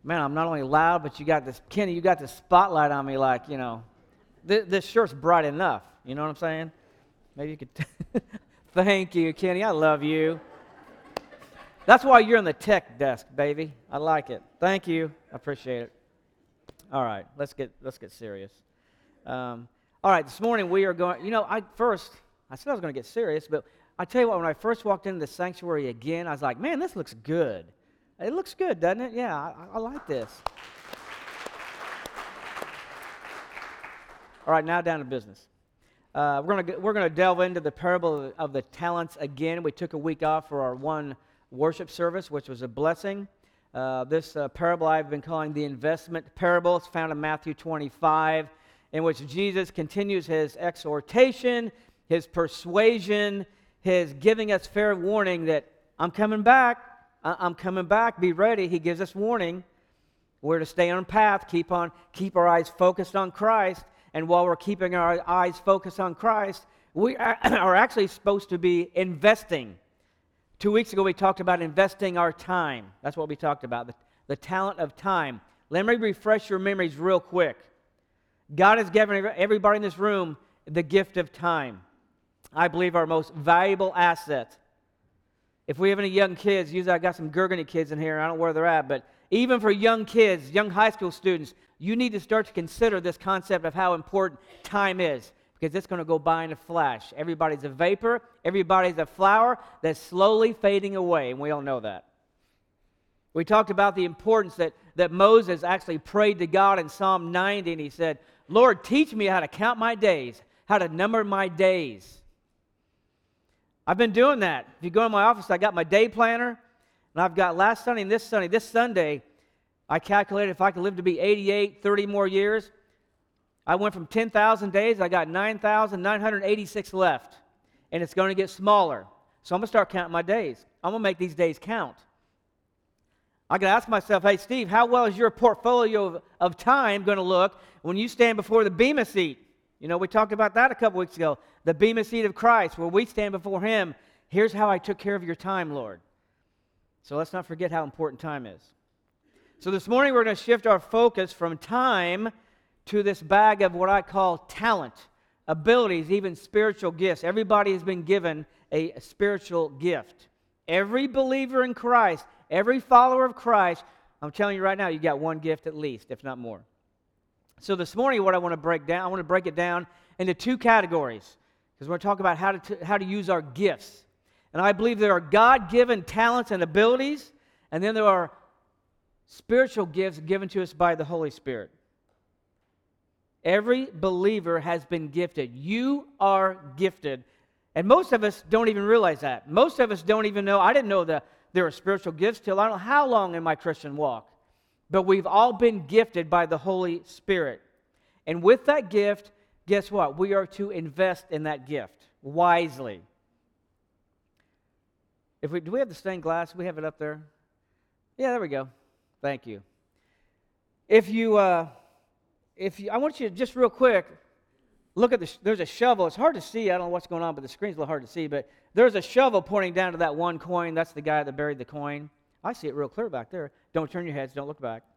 Man, I'm not only loud, but you got this, Kenny, you got this spotlight on me like, this shirt's bright enough. You know what I'm saying? Maybe you could, thank you, Kenny, I love you. That's why you're on the tech desk, baby. I like it. Thank you, I appreciate it. All right, let's get serious. All right, this morning we are going, I said I was going to get serious, but I tell you what, when I first walked into the sanctuary again, I was like, man, this looks good. It looks good, doesn't it? Yeah, I like this. All right, now down to business. We're gonna delve into the parable of the talents again. We took a week off for our one worship service, which was a blessing. This parable I've been calling the investment parable. It's found in Matthew 25, in which Jesus continues his exhortation, his persuasion, his giving us fair warning that I'm coming back. I'm coming back. Be ready. He gives us warning. We're to stay on path, keep our eyes focused on Christ. And while we're keeping our eyes focused on Christ, we are actually supposed to be investing. 2 weeks ago, we talked about investing our time. That's what we talked about, the talent of time. Let me refresh your memories real quick. God has given everybody in this room the gift of time. I believe our most valuable asset. If we have any young kids, usually I got some Gurgany kids in here, I don't know where they're at, but even for young kids, young high school students, you need to start to consider this concept of how important time is, because it's going to go by in a flash. Everybody's a vapor, everybody's a flower that's slowly fading away, and we all know that. We talked about the importance that Moses actually prayed to God in Psalm 90, and he said, Lord, teach me how to count my days, how to number my days. I've been doing that. If you go in my office, I got my day planner, and I've got last Sunday and this Sunday. This Sunday, I calculated if I could live to be 88, 30 more years. I went from 10,000 days, I got 9,986 left, and it's going to get smaller. So I'm going to start counting my days. I'm going to make these days count. I got to ask myself, hey, Steve, how well is your portfolio of time going to look when you stand before the Bema seat? We talked about that a couple weeks ago. The Bema seat of Christ, where we stand before him. Here's how I took care of your time, Lord. So let's not forget how important time is. So this morning we're going to shift our focus from time to this bag of what I call talent, abilities, even spiritual gifts. Everybody has been given a spiritual gift. Every believer in Christ, every follower of Christ, I'm telling you right now, you got one gift at least, if not more. So this morning what I want to break down, I want to break it down into two categories, because we're going to talk about how to use our gifts. And I believe there are God-given talents and abilities, and then there are spiritual gifts given to us by the Holy Spirit. Every believer has been gifted. You are gifted. And most of us don't even realize that. Most of us don't even know. I didn't know that there are spiritual gifts till I don't know how long in my Christian walk. But we've all been gifted by the Holy Spirit. And with that gift, guess what? We are to invest in that gift wisely. Do we have the stained glass? We have it up there? Yeah, there we go. Thank you. I want you to just real quick look at there's a shovel. It's hard to see. I don't know what's going on, but the screen's a little hard to see. But there's a shovel pointing down to that one coin. That's the guy that buried the coin. I see it real clear back there. Don't turn your heads. Don't look back.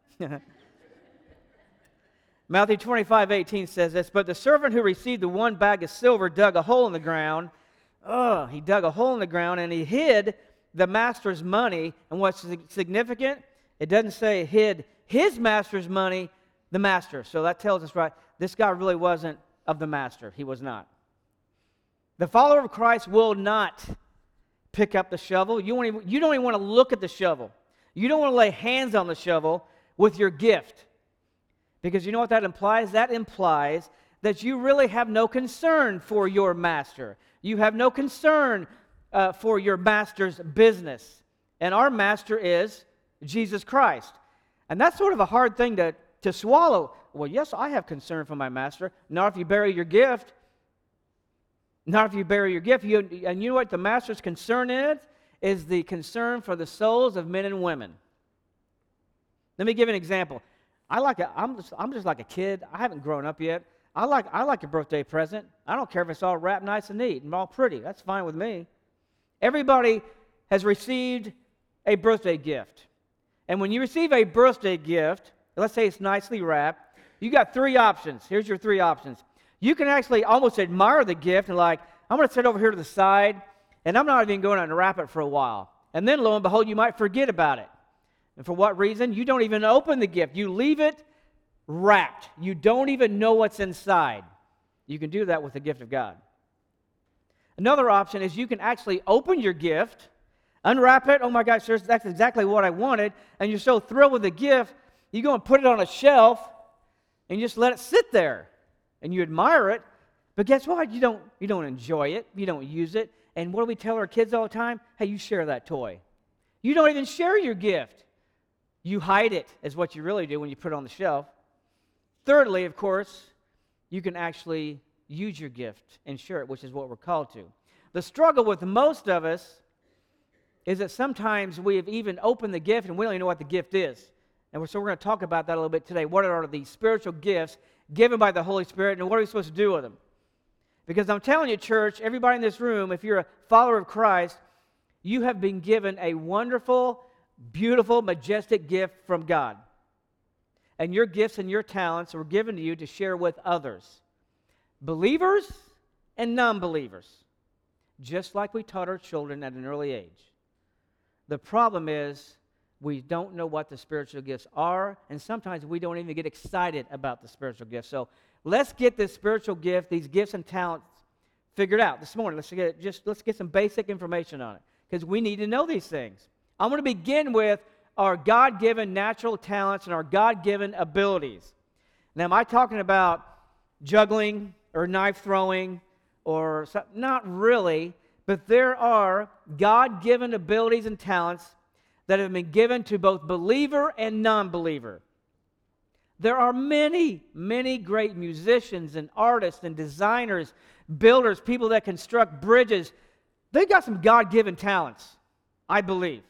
Matthew 25:18 says this, but the servant who received the one bag of silver dug a hole in the ground. He dug a hole in the ground and he hid the master's money. And what's significant? It doesn't say hid his master's money, the master. So that tells us, right, this guy really wasn't of the master. He was not. The follower of Christ will not pick up the shovel. You don't even want to look at the shovel. You don't want to lay hands on the shovel with your gift. Because you know what that implies? That implies that you really have no concern for your master. You have no concern for your master's business. And our master is Jesus Christ. And that's sort of a hard thing to swallow. Well, yes, I have concern for my master. Not if you bury your gift. Not if you bury your gift. And you know what the master's concern is the concern for the souls of men and women. Let me give you an example. I'm just like a kid. I haven't grown up yet. I like a birthday present. I don't care if it's all wrapped nice and neat and all pretty. That's fine with me. Everybody has received a birthday gift. And when you receive a birthday gift, let's say it's nicely wrapped, you got three options. Here's your three options. You can actually almost admire the gift and like, I'm going to sit over here to the side, and I'm not even going to unwrap it for a while. And then, lo and behold, you might forget about it. And for what reason? You don't even open the gift. You leave it wrapped. You don't even know what's inside. You can do that with the gift of God. Another option is you can actually open your gift, unwrap it. Oh my gosh, that's exactly what I wanted. And you're so thrilled with the gift, you go and put it on a shelf and you just let it sit there. And you admire it. But guess what? You don't enjoy it. You don't use it. And what do we tell our kids all the time? Hey, you share that toy. You don't even share your gift. You hide it, is what you really do when you put it on the shelf. Thirdly, of course, you can actually use your gift and share it, which is what we're called to. The struggle with most of us is that sometimes we have even opened the gift and we don't even know what the gift is. And so we're going to talk about that a little bit today. What are the spiritual gifts given by the Holy Spirit, and what are we supposed to do with them? Because I'm telling you, church, everybody in this room, if you're a follower of Christ, you have been given a wonderful, beautiful, majestic gift from God. And your gifts and your talents were given to you to share with others. Believers and non-believers. Just like we taught our children at an early age. The problem is we don't know what the spiritual gifts are, and sometimes we don't even get excited about the spiritual gifts. So let's get this spiritual gift, these gifts and talents figured out this morning. Let's get some basic information on it, because we need to know these things. I'm going to begin with our God-given natural talents and our God-given abilities. Now, am I talking about juggling or knife throwing or something? Not really, but there are God-given abilities and talents that have been given to both believer and non-believer. There are many, many great musicians and artists and designers, builders, people that construct bridges. They've got some God-given talents, I believe.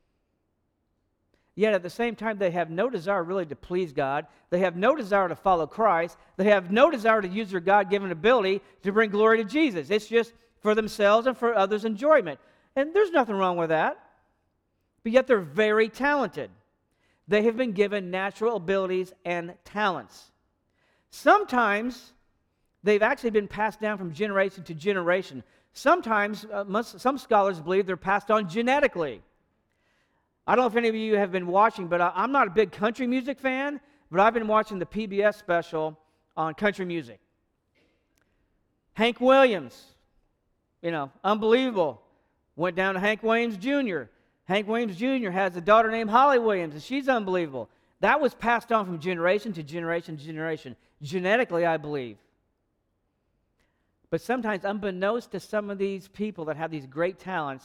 Yet at the same time, they have no desire really to please God. They have no desire to follow Christ. They have no desire to use their God-given ability to bring glory to Jesus. It's just for themselves and for others' enjoyment. And there's nothing wrong with that. But yet they're very talented. They have been given natural abilities and talents. Sometimes they've actually been passed down from generation to generation. Sometimes, some scholars believe they're passed on genetically. I don't know if any of you have been watching, but I'm not a big country music fan, but I've been watching the PBS special on country music. Hank Williams, unbelievable. Went down to Hank Williams Jr. Hank Williams Jr. has a daughter named Holly Williams, and she's unbelievable. That was passed on from generation to generation to generation, genetically, I believe. But sometimes, unbeknownst to some of these people that have these great talents,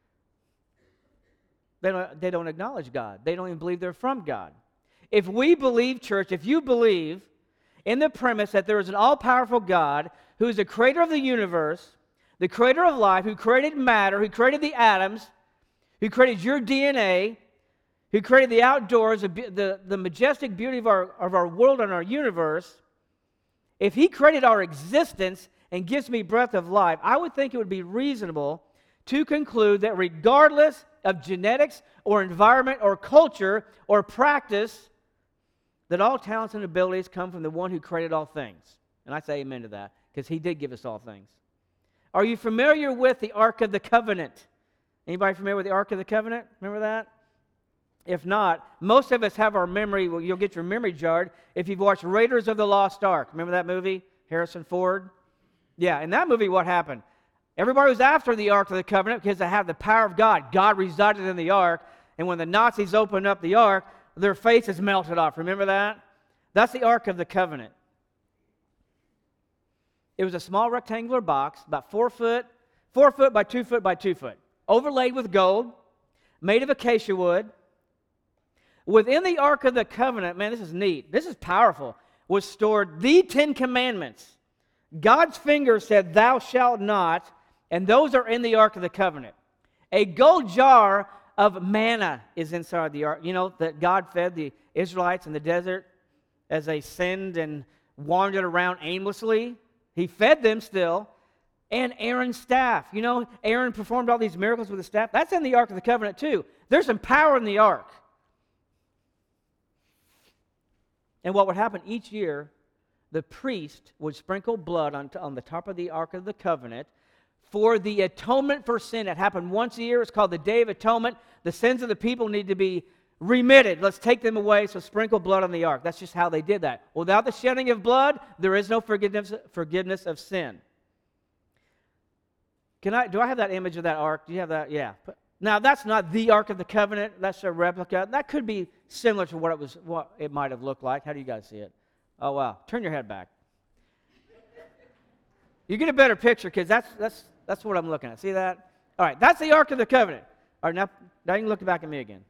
they don't acknowledge God. They don't even believe they're from God. If we believe, church, if you believe in the premise that there is an all-powerful God who is the creator of the universe, the creator of life, who created matter, who created the atoms, who created your DNA, who created the outdoors, the majestic beauty of our world and our universe, if he created our existence and gives me breath of life, I would think it would be reasonable to conclude that regardless of genetics or environment or culture or practice, that all talents and abilities come from the one who created all things. And I say amen to that, because he did give us all things. Are you familiar with the Ark of the Covenant? Anybody familiar with the Ark of the Covenant? Remember that? If not, most of us have our memory, well, you'll get your memory jarred if you've watched Raiders of the Lost Ark. Remember that movie? Harrison Ford? Yeah, in that movie, what happened? Everybody was after the Ark of the Covenant because they have the power of God. God resided in the Ark, and when the Nazis opened up the Ark, their faces melted off. Remember that? That's the Ark of the Covenant. It was a small rectangular box, about 4 foot by 2 foot by 2 foot, overlaid with gold, made of acacia wood. Within the Ark of the Covenant, man, this is neat. This is powerful. Was stored the 10 Commandments. God's finger said, "Thou shalt not," and those are in the Ark of the Covenant. A gold jar of manna is inside the Ark. You know, that God fed the Israelites in the desert as they sinned and wandered around aimlessly. He fed them still. And Aaron's staff. You know, Aaron performed all these miracles with the staff. That's in the Ark of the Covenant too. There's some power in the Ark. And what would happen each year, the priest would sprinkle blood on the top of the Ark of the Covenant for the atonement for sin. It happened once a year. It's called the Day of Atonement. The sins of the people need to be remitted. Let's take them away, so sprinkle blood on the ark. That's just how they did that. Without the shedding of blood, there is no forgiveness of sin. Do I have that image of that ark? Do you have that? Yeah. Now, that's not the Ark of the Covenant. That's a replica. That could be similar to what it might have looked like. How do you guys see it? Oh, wow. Turn your head back. You get a better picture, because that's what I'm looking at. See that? All right, that's the Ark of the Covenant. All right, now you can look back at me again.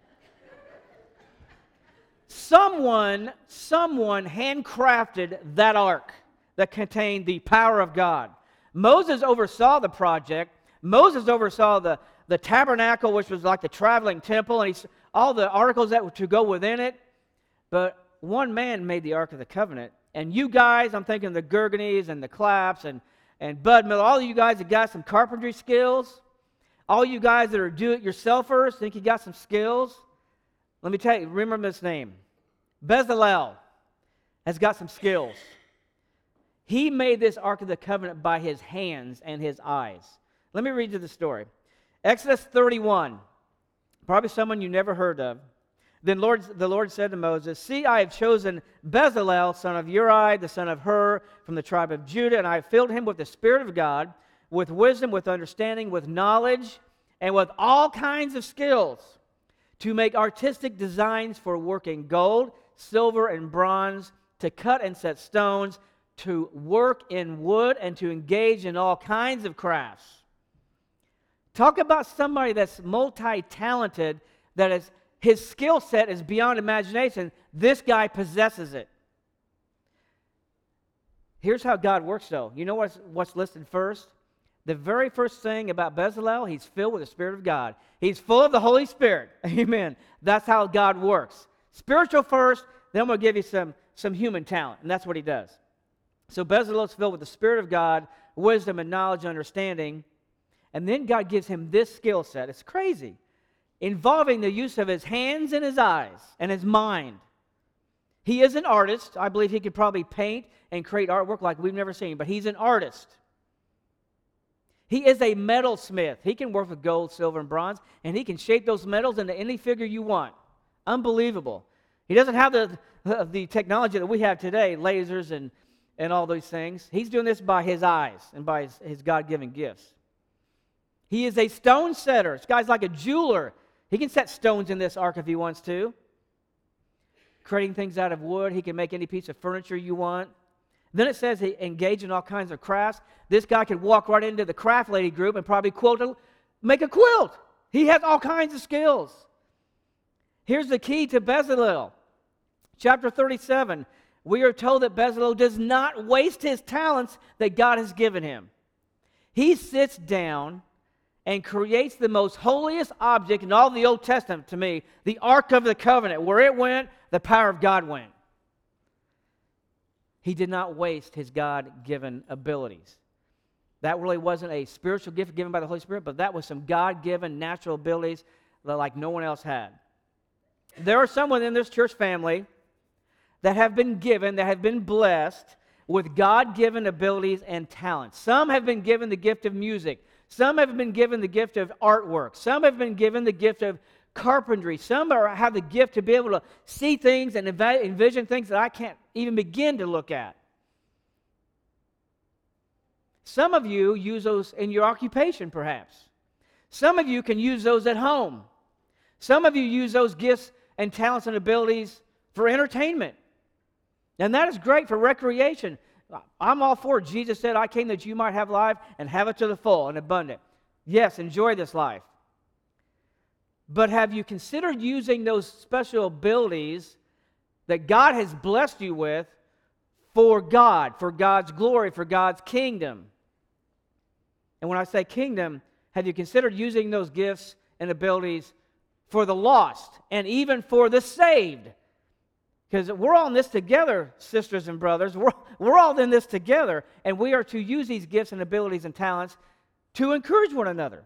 Someone handcrafted that ark that contained the power of God. Moses oversaw the project. Moses oversaw the tabernacle, which was like the traveling temple, and all the articles that were to go within it. But one man made the Ark of the Covenant. And you guys, I'm thinking the Gergenes and the Claps and Bud Miller, all of you guys that got some carpentry skills, all you guys that are do-it-yourselfers, think you got some skills. Let me tell you, remember this name. Bezalel has got some skills. He made this Ark of the Covenant by his hands and his eyes. Let me read you the story. Exodus 31, probably someone you never heard of. Then the Lord said to Moses, "See, I have chosen Bezalel, son of Uri, the son of Hur, from the tribe of Judah, and I have filled him with the Spirit of God, with wisdom, with understanding, with knowledge, and with all kinds of skills, to make artistic designs for working gold, silver, and bronze, to cut and set stones, to work in wood, and to engage in all kinds of crafts." Talk about somebody that's multi-talented, that is, his skill set is beyond imagination. This guy possesses it. Here's how God works, though. You know what's listed first? The very first thing about Bezalel, he's filled with the Spirit of God. He's full of the Holy Spirit. Amen. That's how God works. Spiritual first, then I'm going to give you some human talent, and that's what he does. So Bezalel is filled with the Spirit of God, wisdom and knowledge and understanding, and then God gives him this skill set. It's crazy. Involving the use of his hands and his eyes and his mind. He is an artist. I believe he could probably paint and create artwork like we've never seen, but he's an artist. He is a metalsmith. He can work with gold, silver, and bronze, and he can shape those metals into any figure you want. Unbelievable. He doesn't have the technology that we have today, lasers and all those things. He's doing this by his eyes and by his God-given gifts. He is a stone setter. This guy's like a jeweler. He can set stones in this ark if he wants to. Creating things out of wood. He can make any piece of furniture you want. Then it says he engaged in all kinds of crafts. This guy could walk right into the craft lady group and probably make a quilt. He has all kinds of skills. Here's the key to Bezalel. Chapter 37, we are told that Bezalel does not waste his talents that God has given him. He sits down and creates the most holiest object in all the Old Testament to me, the Ark of the Covenant. Where it went, the power of God went. He did not waste his God-given abilities. That really wasn't a spiritual gift given by the Holy Spirit, but that was some God-given natural abilities that like no one else had. There are some within this church family that have been given, that have been blessed with God-given abilities and talents. Some have been given the gift of music. Some have been given the gift of artwork. Some have been given the gift of carpentry. Some have the gift to be able to see things and envision things that I can't even begin to look at. Some of you use those in your occupation, perhaps. Some of you can use those at home. Some of you use those gifts and talents and abilities for entertainment. And that is great for recreation. I'm all for it. Jesus said, "I came that you might have life and have it to the full and abundant." Yes, enjoy this life. But have you considered using those special abilities that God has blessed you with for God, for God's glory, for God's kingdom? And when I say kingdom, have you considered using those gifts and abilities for the lost and even for the saved? Because we're all in this together, sisters and brothers. We're all in this together, and we are to use these gifts and abilities and talents to encourage one another.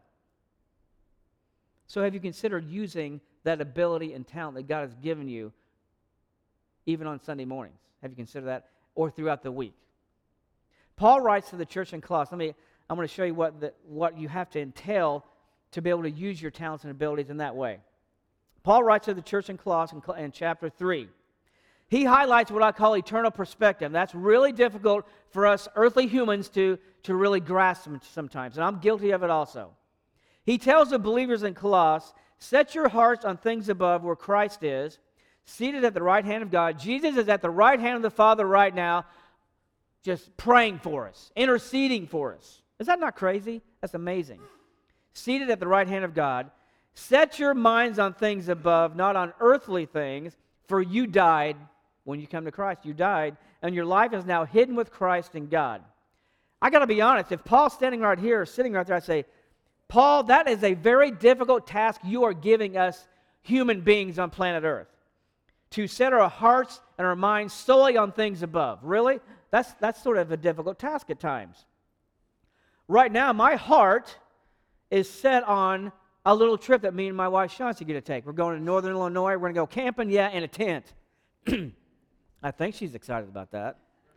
So have you considered using that ability and talent that God has given you even on Sunday mornings. Have you considered that? Or throughout the week. Paul writes to the church in Colossae. I'm going to show you what you have to entail to be able to use your talents and abilities in that way. Paul writes to the church in Colossae in chapter 3. He highlights what I call eternal perspective. That's really difficult for us earthly humans to really grasp sometimes, and I'm guilty of it also. He tells the believers in Colossae, set your hearts on things above where Christ is, seated at the right hand of God. Jesus is at the right hand of the Father right now, just praying for us, interceding for us. Is that not crazy? That's amazing. Seated at the right hand of God, set your minds on things above, not on earthly things, for you died when you come to Christ. You died, and your life is now hidden with Christ in God. I got to be honest, if Paul's standing right here, or sitting right there, I'd say, Paul, that is a very difficult task you are giving us human beings on planet Earth, to set our hearts and our minds solely on things above. Really? That's sort of a difficult task at times. Right now, my heart is set on a little trip that me and my wife Chauncey get to take. We're going to northern Illinois. We're going to go camping, in a tent. I think she's excited about that.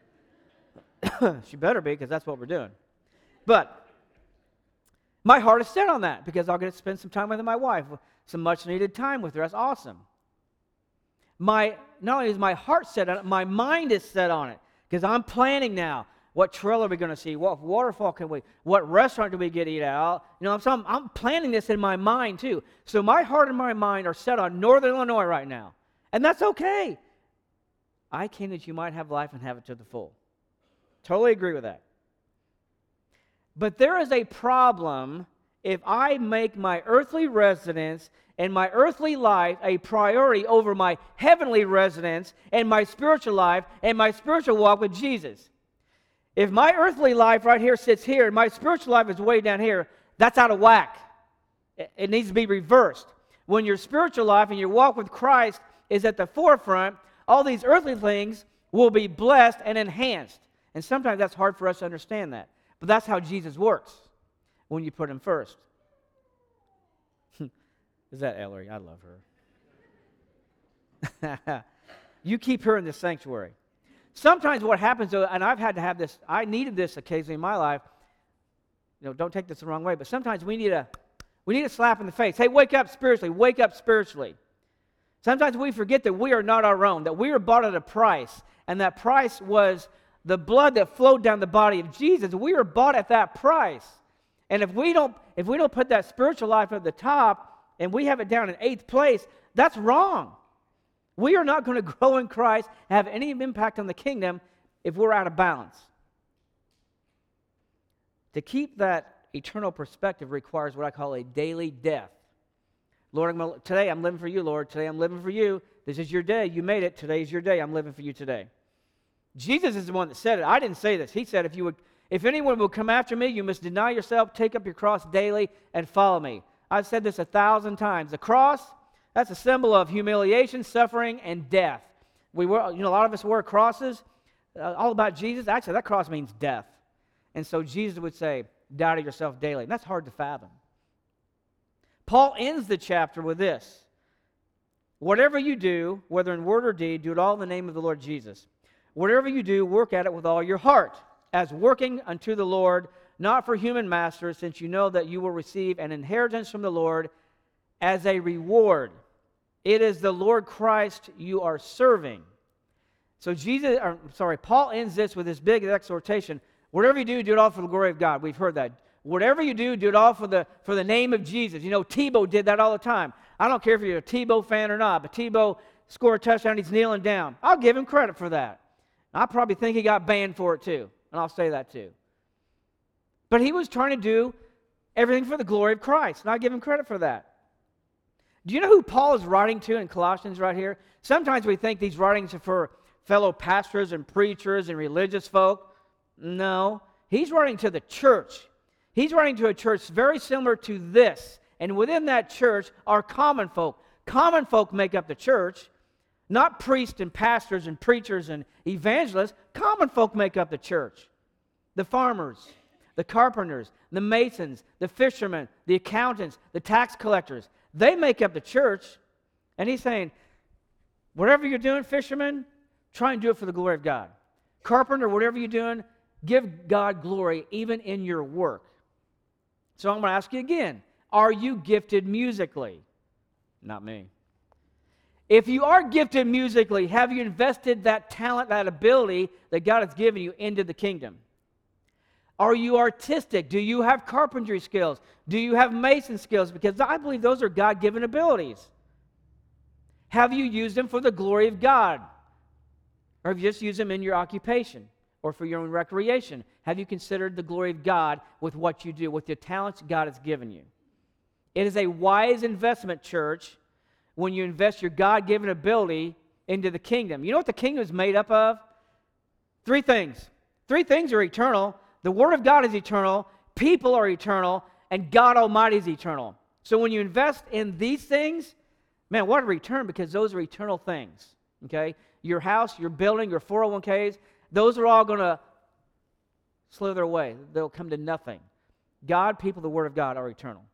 She better be, because that's what we're doing. But my heart is set on that because I'll get to spend some time with my wife, some much-needed time with her. That's awesome. Not only is my heart set on it, my mind is set on it because I'm planning now. What trail are we going to see? What waterfall what restaurant do we get to eat at? So I'm planning this in my mind too. So my heart and my mind are set on northern Illinois right now. And that's okay. I came that you might have life and have it to the full. Totally agree with that. But there is a problem if I make my earthly residence and my earthly life a priority over my heavenly residence and my spiritual life and my spiritual walk with Jesus. If my earthly life right here sits here and my spiritual life is way down here, that's out of whack. It needs to be reversed. When your spiritual life and your walk with Christ is at the forefront, all these earthly things will be blessed and enhanced. And sometimes that's hard for us to understand that. But that's how Jesus works when you put him first. Is that Ellery? I love her. You keep her in the sanctuary. Sometimes what happens, though, and I've had to have this, I needed this occasionally in my life. Don't take this the wrong way, but sometimes we need a slap in the face. Hey, wake up spiritually. Wake up spiritually. Sometimes we forget that we are not our own, that we were bought at a price, and that price was the blood that flowed down the body of Jesus. We were bought at that price. And if we don't put that spiritual life at the top and we have it down in 8th place, that's wrong. We are not going to grow in Christ, have any impact on the kingdom if we're out of balance. To keep that eternal perspective requires what I call a daily death. Lord, today I'm living for you, Lord. Today I'm living for you. This is your day. You made it. Today's your day. I'm living for you today. Jesus is the one that said it. I didn't say this. He said, if anyone will come after me, you must deny yourself, take up your cross daily, and follow me. I've said this 1,000 times. The cross, that's a symbol of humiliation, suffering, and death. A lot of us wear crosses, all about Jesus. Actually, that cross means death. And so Jesus would say, die to yourself daily. And that's hard to fathom. Paul ends the chapter with this. Whatever you do, whether in word or deed, do it all in the name of the Lord Jesus. Whatever you do, work at it with all your heart, as working unto the Lord, not for human masters, since you know that you will receive an inheritance from the Lord as a reward. It is the Lord Christ you are serving. So Paul ends this with this big exhortation. Whatever you do it all for the glory of God. We've heard that. Whatever you do it all for the name of Jesus. Tebow did that all the time. I don't care if you're a Tebow fan or not, but Tebow scored a touchdown, he's kneeling down. I'll give him credit for that. I probably think he got banned for it too, and I'll say that too. But he was trying to do everything for the glory of Christ, and I give him credit for that. Do you know who Paul is writing to in Colossians right here? Sometimes we think these writings are for fellow pastors and preachers and religious folk. No, he's writing to the church. He's writing to a church very similar to this, and within that church are common folk. Common folk make up the church. Not priests and pastors and preachers and evangelists. Common folk make up the church. The farmers, the carpenters, the masons, the fishermen, the accountants, the tax collectors. They make up the church. And he's saying, whatever you're doing, fishermen, try and do it for the glory of God. Carpenter, whatever you're doing, give God glory even in your work. So I'm going to ask you again, are you gifted musically? Not me. If you are gifted musically, have you invested that talent, that ability that God has given you into the kingdom? Are you artistic? Do you have carpentry skills? Do you have mason skills? Because I believe those are God-given abilities. Have you used them for the glory of God? Or have you just used them in your occupation or for your own recreation? Have you considered the glory of God with what you do, with the talents God has given you? It is a wise investment, church, when you invest your God-given ability into the kingdom. You know what the kingdom is made up of? 3 things. 3 things are eternal. The Word of God is eternal, people are eternal, and God Almighty is eternal. So when you invest in these things, man, what a return, because those are eternal things, okay? Your house, your building, your 401ks, those are all going to slither away. They'll come to nothing. God, people, the Word of God are eternal.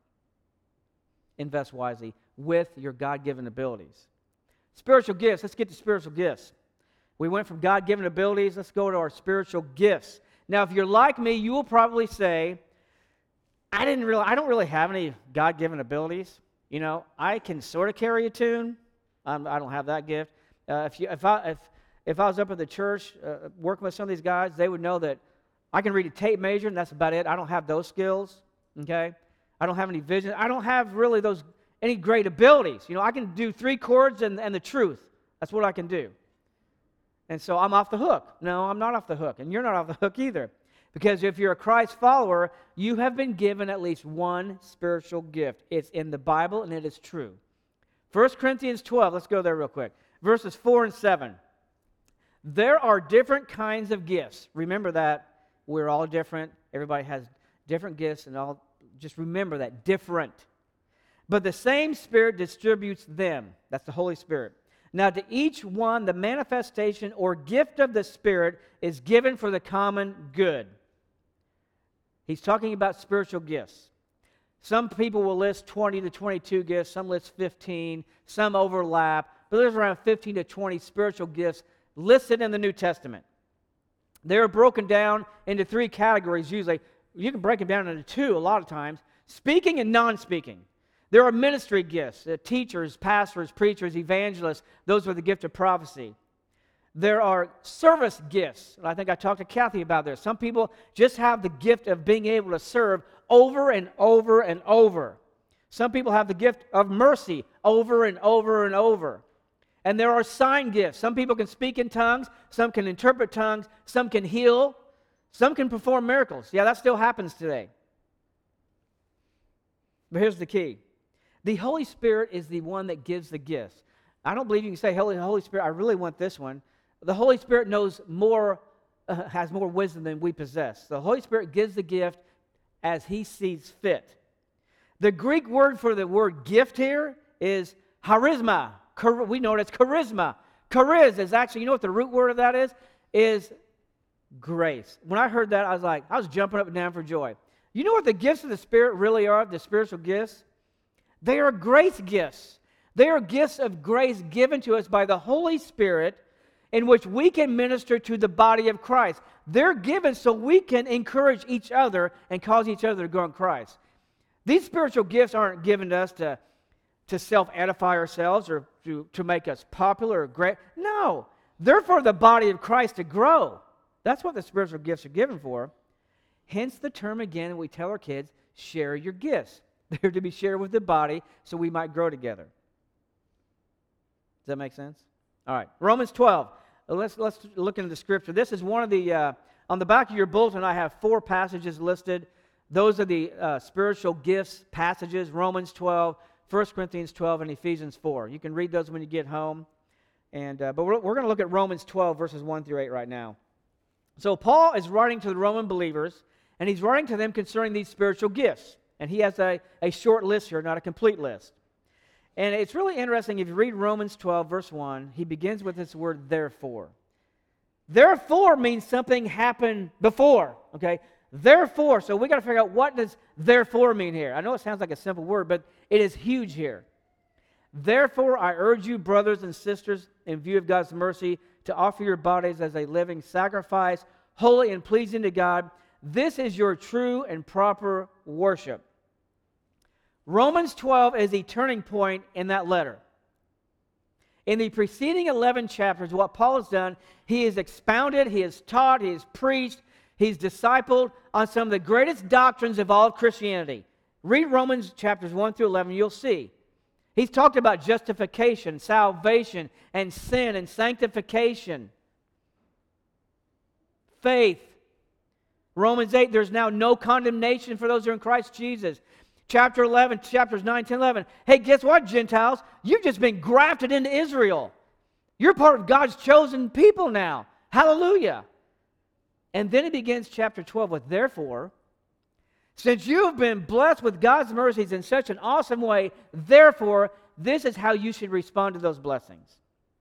Invest wisely with your God-given abilities. Spiritual gifts. Let's get to spiritual gifts. We went from God-given abilities. Let's go to our spiritual gifts. Now, if you're like me, you will probably say, I don't really have any God-given abilities. You know, I can sort of carry a tune. I don't have that gift. If I was up at the church working with some of these guys, they would know that I can read a tape measure, and that's about it. I don't have those skills, okay? I don't have any vision. I don't have really any great abilities. You know, I can do 3 chords and the truth. That's what I can do. And so I'm off the hook. No, I'm not off the hook, and you're not off the hook either. Because if you're a Christ follower, you have been given at least one spiritual gift. It's in the Bible, and it is true. 1 Corinthians 12, let's go there real quick. Verses 4 and 7. There are different kinds of gifts. Remember that. We're all different. Everybody has different gifts, and all. Just remember that. Different. But the same Spirit distributes them. That's the Holy Spirit. Now, to each one, the manifestation or gift of the Spirit is given for the common good. He's talking about spiritual gifts. Some people will list 20 to 22 gifts. Some list 15. Some overlap. But there's around 15 to 20 spiritual gifts listed in the New Testament. They're broken down into 3 categories usually. You can break them down into 2 a lot of times. Speaking and non-speaking. There are ministry gifts, teachers, pastors, preachers, evangelists. Those are the gift of prophecy. There are service gifts. I think I talked to Kathy about this. Some people just have the gift of being able to serve over and over and over. Some people have the gift of mercy over and over and over. And there are sign gifts. Some people can speak in tongues. Some can interpret tongues. Some can heal. Some can perform miracles. Yeah, that still happens today. But here's the key. The Holy Spirit is the one that gives the gifts. I don't believe you can say, Holy Spirit, I really want this one. The Holy Spirit knows more, has more wisdom than we possess. The Holy Spirit gives the gift as He sees fit. The Greek word for the word gift here is charisma. We know it as charisma. Chariz is actually, you know what the root word of that is? Is grace. When I heard that, I was jumping up and down for joy. You know what the gifts of the Spirit really are, the spiritual gifts? They are grace gifts. They are gifts of grace given to us by the Holy Spirit in which we can minister to the body of Christ. They're given so we can encourage each other and cause each other to grow in Christ. These spiritual gifts aren't given to us to self-edify ourselves or to make us popular or great. No, they're for the body of Christ to grow. That's what the spiritual gifts are given for. Hence the term again, we tell our kids, share your gifts. They're to be shared with the body so we might grow together. Does that make sense? All right, Romans 12. Let's look into the scripture. This is one of the, on the back of your bulletin, I have 4 passages listed. Those are the spiritual gifts passages, Romans 12, 1 Corinthians 12, and Ephesians 4. You can read those when you get home. But we're going to look at Romans 12, verses 1 through 8 right now. So Paul is writing to the Roman believers, and he's writing to them concerning these spiritual gifts. And he has a short list here, not a complete list. And it's really interesting, if you read Romans 12, verse 1, he begins with this word, therefore. Therefore means something happened before, okay? Therefore, so we got to figure out, what does therefore mean here? I know it sounds like a simple word, but it is huge here. Therefore, I urge you, brothers and sisters, in view of God's mercy, to offer your bodies as a living sacrifice, holy and pleasing to God. This is your true and proper worship. Romans 12 is a turning point in that letter. In the preceding 11 chapters, what Paul has done, he has expounded, he has taught, he has preached, he's discipled on some of the greatest doctrines of all of Christianity. Read Romans chapters 1 through 11, you'll see. He's talked about justification, salvation, and sin, and sanctification, faith. Romans 8, there's now no condemnation for those who are in Christ Jesus. Chapter 11, chapters 9, 10, 11. Hey, guess what, Gentiles? You've just been grafted into Israel. You're part of God's chosen people now. Hallelujah. And then it begins chapter 12 with, therefore, since you have been blessed with God's mercies in such an awesome way, therefore, this is how you should respond to those blessings.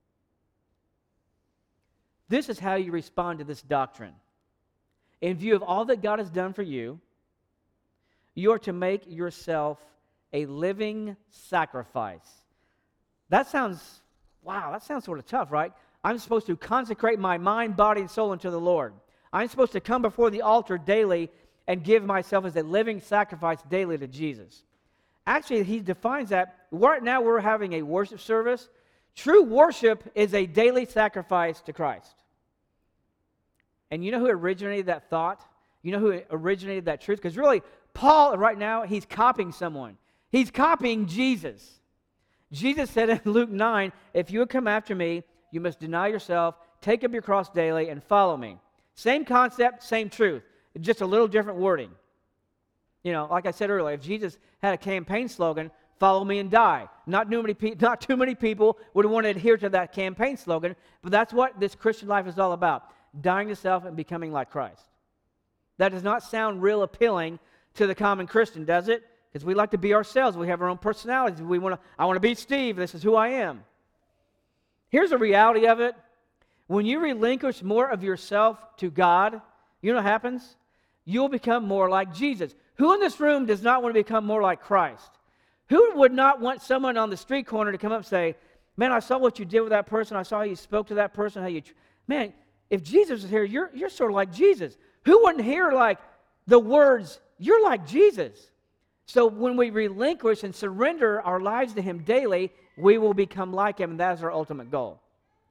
This is how you respond to this doctrine. In view of all that God has done for you, you are to make yourself a living sacrifice. That sounds sort of tough, right? I'm supposed to consecrate my mind, body, and soul unto the Lord. I'm supposed to come before the altar daily and give myself as a living sacrifice daily to Jesus. Actually, he defines that. Right now we're having a worship service. True worship is a daily sacrifice to Christ. And you know who originated that thought? You know who originated that truth? Because really, Paul, right now, he's copying someone. He's copying Jesus. Jesus said in Luke 9, if you would come after me, you must deny yourself, take up your cross daily, and follow me. Same concept, same truth, just a little different wording. You know, like I said earlier, if Jesus had a campaign slogan, follow me and die. Not too many people would want to adhere to that campaign slogan, but that's what this Christian life is all about, dying to self and becoming like Christ. That does not sound real appealing to the common Christian, does it? Because we like to be ourselves. We have our own personalities. I want to be Steve. This is who I am. Here's the reality of it. When you relinquish more of yourself to God, you know what happens? You'll become more like Jesus. Who in this room does not want to become more like Christ? Who would not want someone on the street corner to come up and say, man, I saw what you did with that person. I saw how you spoke to that person. Man, if Jesus is here, you're sort of like Jesus. Who wouldn't hear like the words, you're like Jesus? So when we relinquish and surrender our lives to Him daily, we will become like Him, and that is our ultimate goal.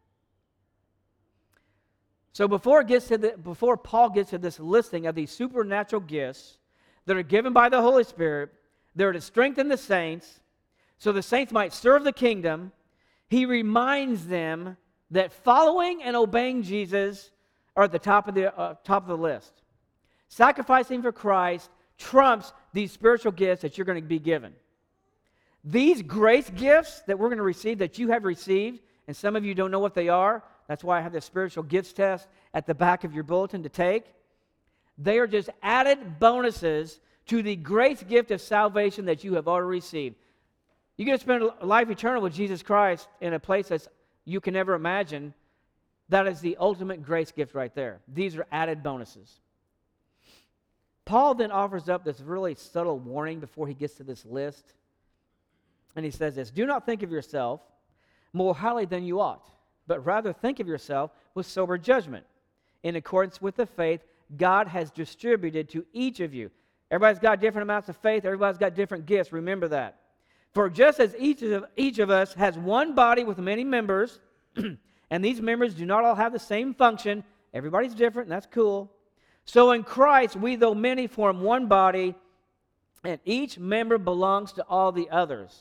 So before Paul gets to this listing of these supernatural gifts that are given by the Holy Spirit, they're to strengthen the saints, so the saints might serve the kingdom, he reminds them that following and obeying Jesus are at the top of the list. Sacrificing for Christ trumps these spiritual gifts that you're going to be given. These grace gifts that we're going to receive, that you have received, and some of you don't know what they are, that's why I have the spiritual gifts test at the back of your bulletin to take. They are just added bonuses to the grace gift of salvation that you have already received. You're going to spend a life eternal with Jesus Christ in a place that you can never imagine. That is the ultimate grace gift right there. These are added bonuses. Paul then offers up this really subtle warning before he gets to this list. And he says this, do not think of yourself more highly than you ought, but rather think of yourself with sober judgment, in accordance with the faith God has distributed to each of you. Everybody's got different amounts of faith. Everybody's got different gifts. Remember that. For just as each of us has one body with many members, and these members do not all have the same function, everybody's different, and that's cool. So in Christ, we, though many, form one body, and each member belongs to all the others.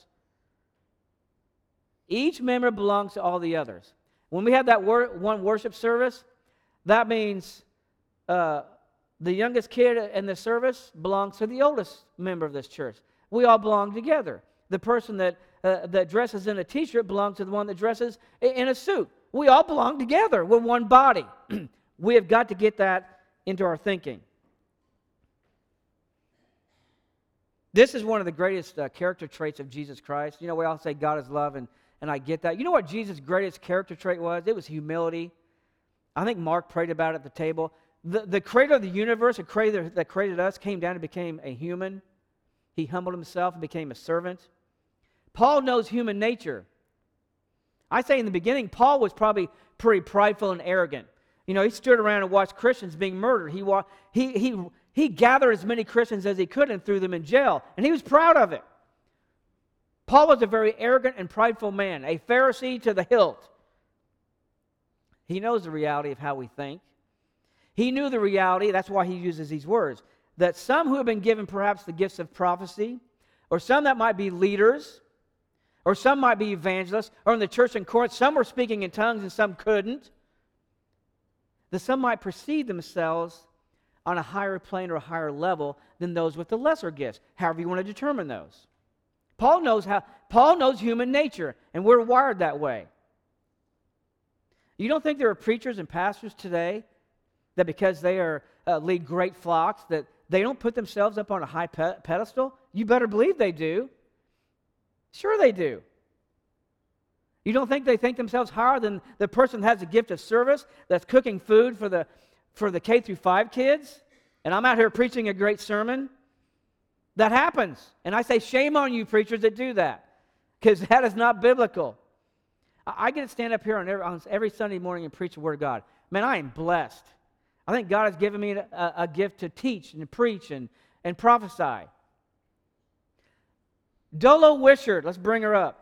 Each member belongs to all the others. When we have that one worship service, that means the youngest kid in the service belongs to the oldest member of this church. We all belong together. The person that dresses in a t-shirt belongs to the one that dresses in a suit. We all belong together. We're one body. We have got to get that into our thinking. This is one of the greatest character traits of Jesus Christ. You know, we all say God is love, and I get that. You know what Jesus' greatest character trait was? It was humility. I think Mark prayed about it at the table. The creator of the universe, the creator that created us, came down and became a human. He humbled himself and became a servant. Paul knows human nature. I say in the beginning, Paul was probably pretty prideful and arrogant. You know, he stood around and watched Christians being murdered. He gathered as many Christians as he could and threw them in jail, and he was proud of it. Paul was a very arrogant and prideful man, a Pharisee to the hilt. He knows the reality of how we think. He knew the reality, that's why he uses these words, that some who have been given perhaps the gifts of prophecy, or some that might be leaders, or some might be evangelists, or in the church in Corinth, some were speaking in tongues and some couldn't, that some might perceive themselves on a higher plane or a higher level than those with the lesser gifts, however you want to determine those. Paul knows human nature, and we're wired that way. You don't think there are preachers and pastors today that because they lead great flocks, that they don't put themselves up on a high pedestal? You better believe they do. Sure they do. You don't think they think themselves higher than the person that has a gift of service, that's cooking food for the K through 5 kids, and I'm out here preaching a great sermon? That happens. And I say, shame on you preachers that do that, because that is not biblical. I get to stand up here on every Sunday morning and preach the Word of God. Man, I am blessed. I think God has given me a gift to teach and to preach and prophesy. Dolo Wishart, let's bring her up.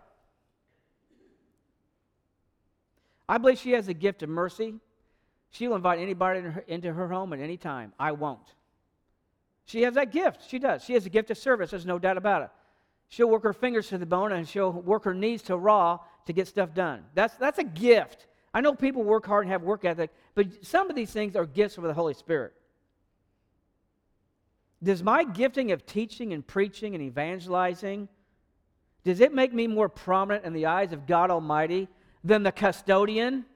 I believe she has a gift of mercy. She will invite anybody into her home at any time. I won't. She has that gift. She does. She has a gift of service. There's no doubt about it. She'll work her fingers to the bone and she'll work her knees to raw to get stuff done. That's a gift. I know people work hard and have work ethic, but some of these things are gifts from the Holy Spirit. Does my gifting of teaching and preaching and evangelizing, does it make me more prominent in the eyes of God Almighty than the custodian?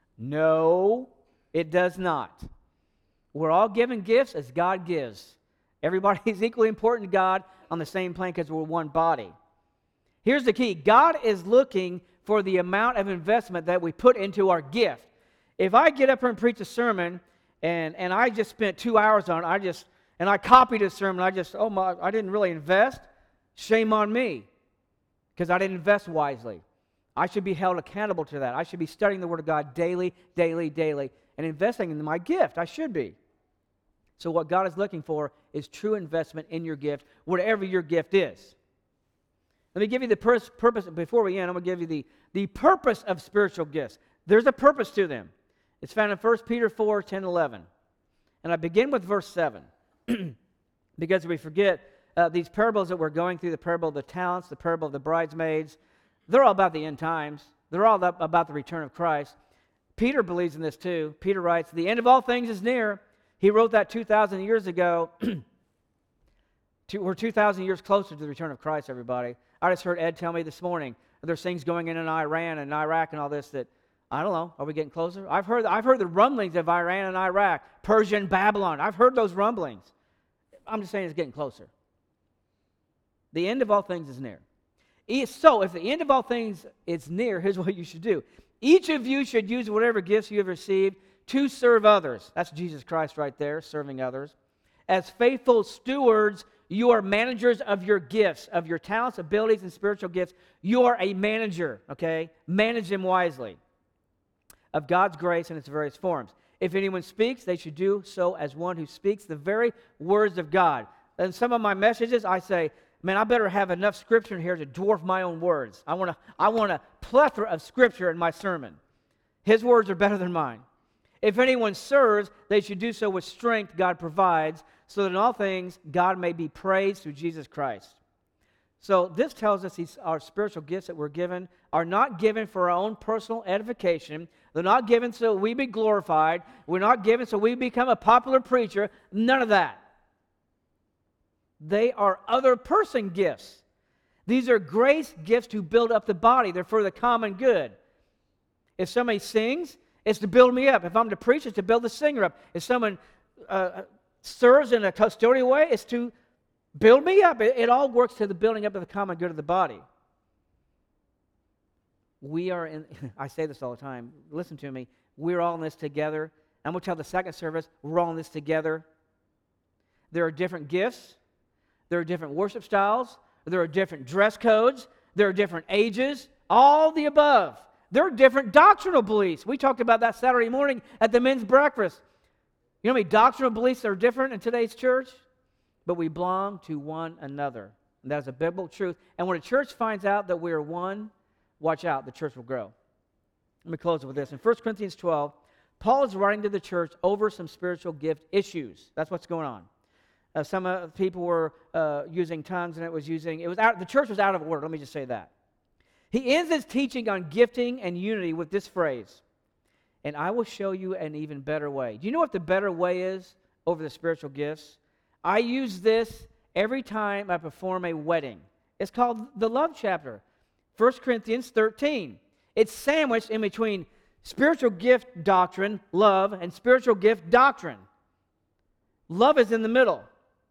No, it does not. We're all given gifts as God gives. Everybody is equally important to God on the same plane because we're one body. Here's the key. God is looking for the amount of investment that we put into our gift. If I get up here and preach a sermon and I just spent 2 hours on it, and I copied a sermon, I didn't really invest, shame on me because I didn't invest wisely. I should be held accountable to that. I should be studying the Word of God daily, and investing in my gift. I should be. So what God is looking for is true investment in your gift, whatever your gift is. Let me give you the purpose. Before we end, I'm going to give you the purpose of spiritual gifts. There's a purpose to them. It's found in 1 Peter 4, 10, 11. And I begin with verse 7. Because we forget these parables that we're going through, the parable of the talents, the parable of the bridesmaids, they're all about the end times. They're all about the return of Christ. Peter believes in this too. Peter writes, the end of all things is near. He wrote that 2,000 years ago. We're 2,000 years closer to the return of Christ, everybody. I just heard Ed tell me this morning there's things going in Iran and Iraq and all this that, I don't know, are we getting closer? I've heard the rumblings of Iran and Iraq, Persia and Babylon. I've heard those rumblings. I'm just saying it's getting closer. The end of all things is near. So if the end of all things is near, here's what you should do. Each of you should use whatever gifts you have received to serve others. That's Jesus Christ right there, serving others. As faithful stewards, you are managers of your gifts, of your talents, abilities, and spiritual gifts. You are a manager, okay? Manage them wisely. Of God's grace in its various forms. If anyone speaks, they should do so as one who speaks the very words of God. In some of my messages, I say, man, I better have enough scripture in here to dwarf my own words. I want a plethora of scripture in my sermon. His words are better than mine. If anyone serves, they should do so with strength God provides, so that in all things God may be praised through Jesus Christ. So this tells us our spiritual gifts that we're given are not given for our own personal edification. They're not given so we be glorified. We're not given so we become a popular preacher. None of that. They are other person gifts. These are grace gifts to build up the body. They're for the common good. If somebody sings, it's to build me up. If I'm to preach, it's to build the singer up. If someone serves in a custodial way, it's to build me up. It all works to the building up of the common good of the body. We are in, I say this all the time, listen to me, we're all in this together. I'm going to tell the second service, we're all in this together. There are different gifts. There are different worship styles. There are different dress codes. There are different ages. All the above. There are different doctrinal beliefs. We talked about that Saturday morning at the men's breakfast. You know how many doctrinal beliefs are different in today's church? But we belong to one another. And that is a biblical truth. And when a church finds out that we are one, watch out, the church will grow. Let me close with this. In 1 Corinthians 12, Paul is writing to the church over some spiritual gift issues. That's what's going on. Some people were using tongues, and the church was out of order. Let me just say that. He ends his teaching on gifting and unity with this phrase, and I will show you an even better way. Do you know what the better way is over the spiritual gifts? I use this every time I perform a wedding. It's called the love chapter, 1 Corinthians 13. It's sandwiched in between spiritual gift doctrine, love, and spiritual gift doctrine. Love is in the middle.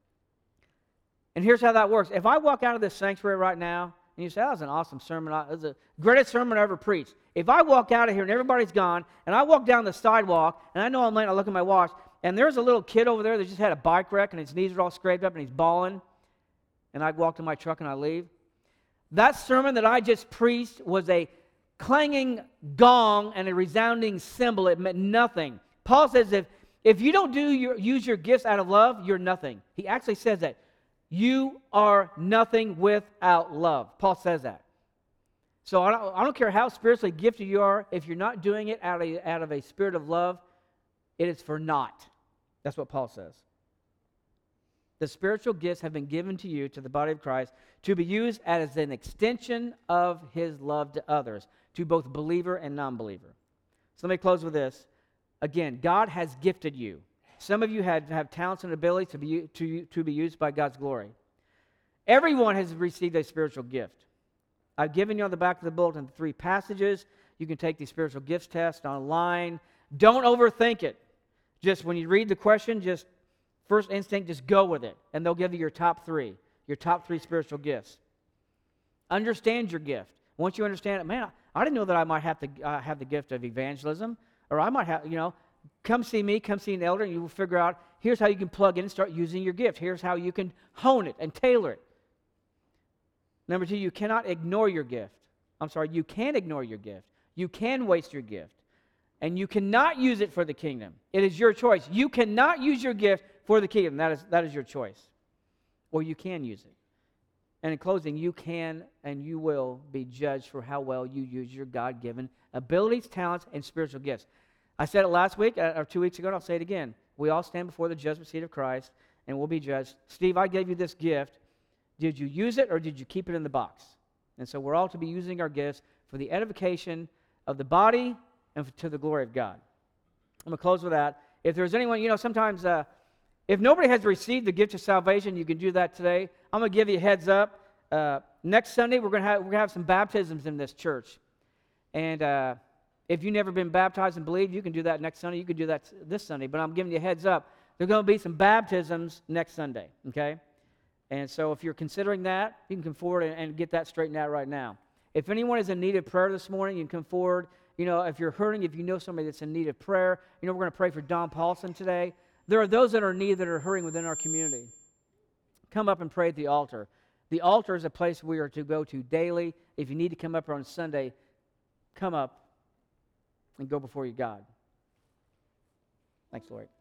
And here's how that works. If I walk out of this sanctuary right now, and you say, that was an awesome sermon, that was the greatest sermon I ever preached. If I walk out of here and everybody's gone, and I walk down the sidewalk, and I know I'm late, I look at my watch, and there's a little kid over there that just had a bike wreck, and his knees are all scraped up, and he's bawling, and I walk to my truck and I leave, that sermon that I just preached was a clanging gong and a resounding cymbal. It meant nothing. Paul says if you don't use your gifts out of love, you're nothing. He actually says that. You are nothing without love. Paul says that. So I don't care how spiritually gifted you are, if you're not doing it out of a spirit of love, it is for naught. That's what Paul says. The spiritual gifts have been given to you, to the body of Christ, to be used as an extension of his love to others, to both believer and non-believer. So let me close with this. Again, God has gifted you. Some of you have talents and abilities to be used by God's glory. Everyone has received a spiritual gift. I've given you on the back of the bulletin the 3 passages. You can take the spiritual gifts test online. Don't overthink it. Just when you read the question, just first instinct, just go with it. And they'll give you your top 3 spiritual gifts. Understand your gift. Once you understand it, man, I didn't know that I might have to have the gift of evangelism, or I might have, come see me, come see an elder, and you will figure out, here's how you can plug in and start using your gift. Here's how you can hone it and tailor it. Number 2, you cannot ignore your gift. You can ignore your gift. You can waste your gift. And you cannot use it for the kingdom. It is your choice. You cannot use your gift for the kingdom. That is your choice. Or you can use it. And in closing, you can and you will be judged for how well you use your God-given abilities, talents, and spiritual gifts. I said it last week, or 2 weeks ago, and I'll say it again. We all stand before the judgment seat of Christ, and we'll be judged. Steve, I gave you this gift. Did you use it, or did you keep it in the box? And so we're all to be using our gifts for the edification of the body and to the glory of God. I'm going to close with that. If there's anyone, sometimes if nobody has received the gift of salvation, you can do that today. I'm going to give you a heads up. Next Sunday, we're going to have some baptisms in this church. And if you've never been baptized and believed, you can do that next Sunday. You can do that this Sunday. But I'm giving you a heads up. There are going to be some baptisms next Sunday, okay? And so if you're considering that, you can come forward and get that straightened out right now. If anyone is in need of prayer this morning, you can come forward. If you're hurting, if you know somebody that's in need of prayer, we're going to pray for Don Paulson today. There are those that are in need that are hurting within our community. Come up and pray at the altar. The altar is a place we are to go to daily. If you need to come up on Sunday, come up and go before you, God. Thanks, Lord.